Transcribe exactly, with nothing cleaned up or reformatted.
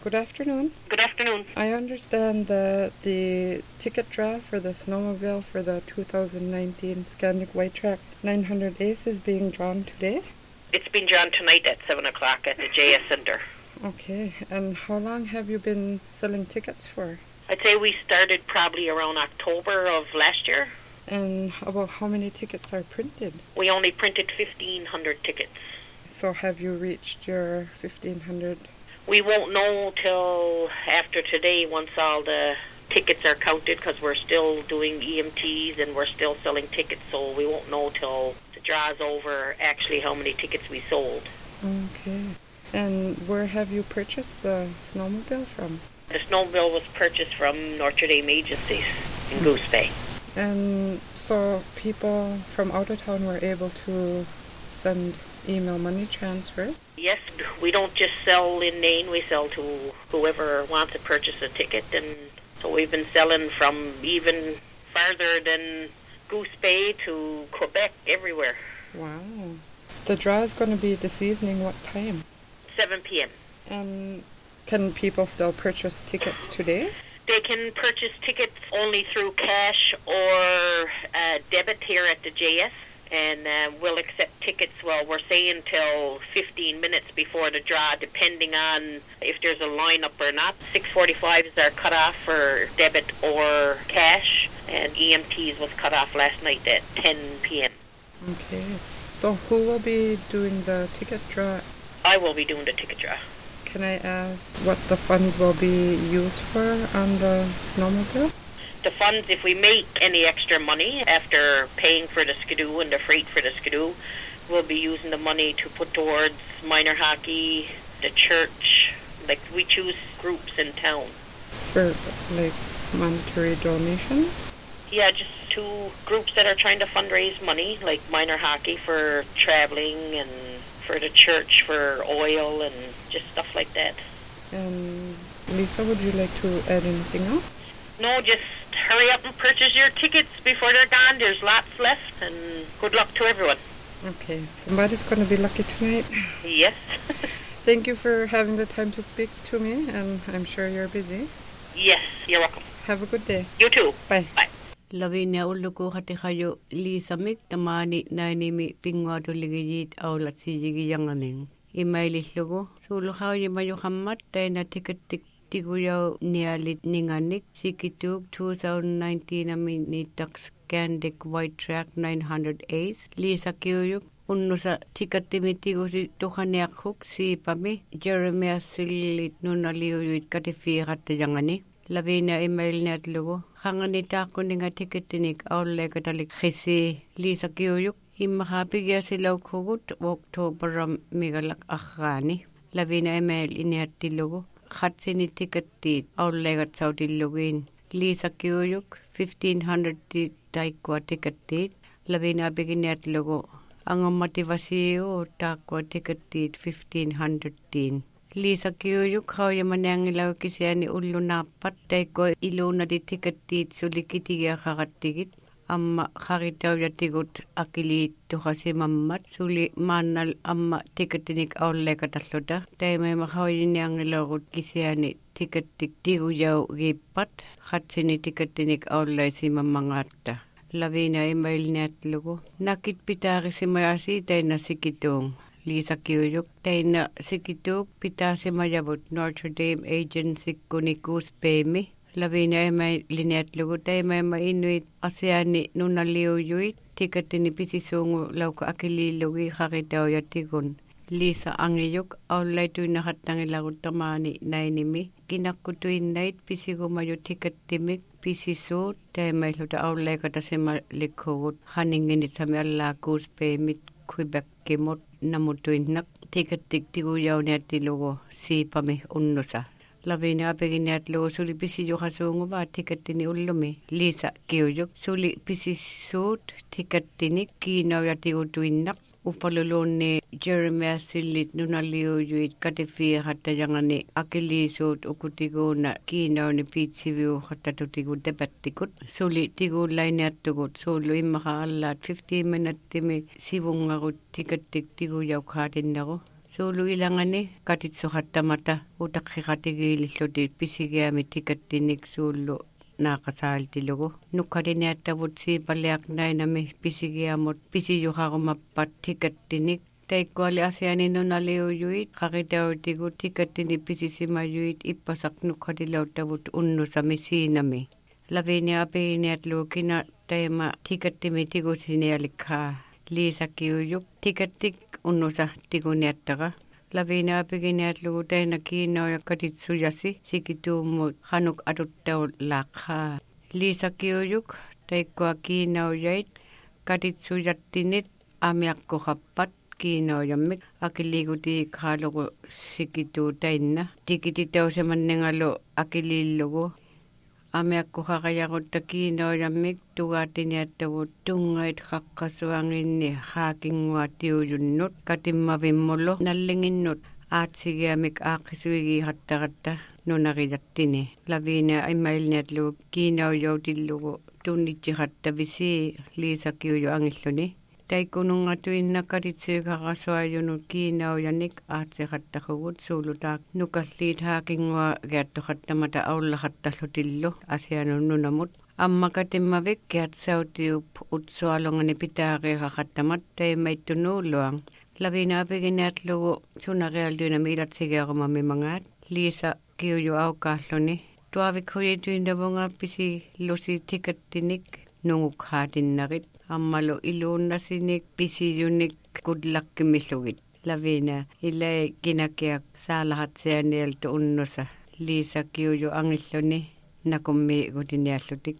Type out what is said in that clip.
Good afternoon. Good afternoon. I understand that the ticket draw for the snowmobile for the two thousand nineteen Scandic White Track nine hundred Ace is being drawn today? It's been drawn tonight at seven o'clock at the J S Centre. Okay, and how long have you been selling tickets for? I'd say we started probably around October of last year. And about how many tickets are printed? We only printed fifteen hundred tickets. So have you reached your fifteen hundred? We won't know till after today once all the tickets are counted because we're still doing E M Ts and we're still selling tickets, so we won't know till the draw's over actually how many tickets we sold. Okay. And where have you purchased the snowmobile from? The snowmobile was purchased from Notre Dame Agencies in mm. Goose Bay. And so people from out of town were able to send email money transfers? Yes, we don't just sell in Nain, we sell to whoever wants to purchase a ticket, and so we've been selling from even farther than Goose Bay to Quebec, everywhere. Wow. The draw is going to be this evening, what time? seven p.m. And can people still purchase tickets today? They can purchase tickets only through cash or uh, debit here at the J S. And uh, we'll accept tickets, well, we're saying till fifteen minutes before the draw, depending on if there's a lineup or not. six forty-five is our cutoff for debit or cash, and E M Ts was cut off last night at ten p.m. Okay. So who will be doing the ticket draw? I will be doing the ticket draw. Can I ask what the funds will be used for on the snowmobile? The funds, if we make any extra money after paying for the skidoo and the freight for the skidoo, we'll be using the money to put towards minor hockey, the church. Like, we choose groups in town. For, like, monetary donations? Yeah, just two groups that are trying to fundraise money, like minor hockey for traveling and for the church for oil and just stuff like that. And Lisa, would you like to add anything else? No, just hurry up and purchase your tickets before they're gone. There's lots left, and good luck to everyone. Okay. Somebody's going to be lucky tonight. Yes. Thank you for having the time to speak to me, and I'm sure you're busy. Yes, you're welcome. Have a good day. You too. Bye. Bye. Lavinia uluku hati kayo lisamik tamani nainimi pingwa tuligijit au latsijigi yanganing. Imailis lugu. Sulu kayo mayo hamat tayo na tiket-tik Tiguyaw nialit ninganik Sikituk two thousand nineteen amini tax Scandic White Track nine hundred Ace Lisa Kiyuyuk unno sa tikatimitigo si tukaniakhuk si pami Jeremiah Silit nunaliyuyut katifirat yangani Lavina email net lugo hanganita ko ninga tiketinik awle katalik khisi Lisa Kiyuyuk imahapigya silaw kugut October migalak akhani Lavina email inyati lugo Khatsini ticket awlegat saudilugin Lisa Kiyuyuk fifteen hundred ti taikwa ticket Lavina beginyat logo ang motivasyo takwa ticket fifteen hundred tin Lisa Kiyuyuk kaya manangilaw kisani ulo napat taikwa iluna di ticket sulikitiga kakatigit amma kharitaw yatigut akilit tuhasi mammat suli manal amma tiketinik awle katalluta taime makhayin yang lagut kisiani tiketik tiguyaw gipat khatsini tiketinik awle si mamangatta Lavina email net lugo nakit pitari si mayasi taina sikitong Lisa Kiyuyuk taina sikituk pitasi mayabut Notre Dame Agency kunikus pemi Lavina email linet lugu taima ema inuit asiani nunaliyuyuit tiketini pisisungu lauka akililugi kharitaw yatigun Lisa angiyuk awlay tuinahatangilagut tamani nainimi kinakutuin nait pisigumayo tiketimik pisisut taima iluta awlay katasima likhugut haninginit sami allakus pemit Quebec kimot namutuinak tiketik tiguyaw netilugo si pami unnusa Lavina beginyat lo suli pisi jo hasungu ba tiketini ulumi Lisa Kiyuyuk suli pisi sut tiketini kinaw yati utuinak upalulone Jeremiah Silit nunaliyuyuit katifi hatta yangani akili sut ukutigo na kinaw ni pitsiviu hatta tutigo debattikut suli tigo lainat tugut sulu imaka allat fifteen minute timi sibungagut tiketik tigo yaw khatin nago Suulu ilangani katitsuqattamata utaqqigatigiililluti pisigiami tikattinik suullu naaqasaaltilugu nukkadiniattavut siipaliaqnainami pisigiamut pisiyuqarumappat tikattinik taikkuali asianinunaliuyuit qaqitautigu tikattini pisisimayuit ippasaq nukkadilauttavut unnusami siinami lavinia apiiniatluukina taima tikattimi tigusinialikhaa liisakiuyuk tikattik unnusa tiguniattaqa lavina apiginiatlugu taina kiinoja katitsujasi sikituumut hanuk atuttau laaqhaa liisakiuyuk taikkua kiinaujait katitsujattinit amiaqqoqappat kiinojammik akiliguti khaalugu sikituu tainna tikititausemanningalu akilillugu amiaqqoqaqayaqutta kiinojammik tugaatiniattavut tungait qaqqasuanginni haakinguatiujunnut katimmavimmulu nallinginnut aatsigiamik aaqqisuigiiqattaqatta nunarijattini lavina imailniatlugu kiinaujautillugu tunnitsiqattavisi liisakiuju angilluni taikkunungatuinna katitsuiqaqasuajunut kiinaujanik aatsiqattaqugut suulutaaq nukalliit haakingua giattoqattamata aullaqattallutillu asianunnunamut ammakatimmavik kiatsautiu utsualongani pitaaqiqaqattamat taimaittunuuluang lavinaapiginiatlugu sunaqialtuinami ilatsigiaqumamimangaat liisa kiuju auqaalluni tuavikhuituindavunga pisi lusi tikattinik nungukhaatinnaqit ammalu iluunnasinik pisiyunik kudlakkimillugit lavina ilai kinakiak saalahatsianialtu unnusa liisa kiuju angilluni nakummi gutiniallutik